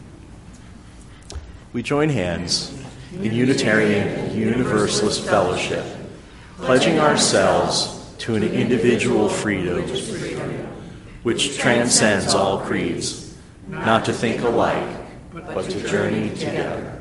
We join hands in Unitarian Universalist Fellowship, pledging ourselves to an individual freedom which transcends all creeds, not to think alike, but to journey together.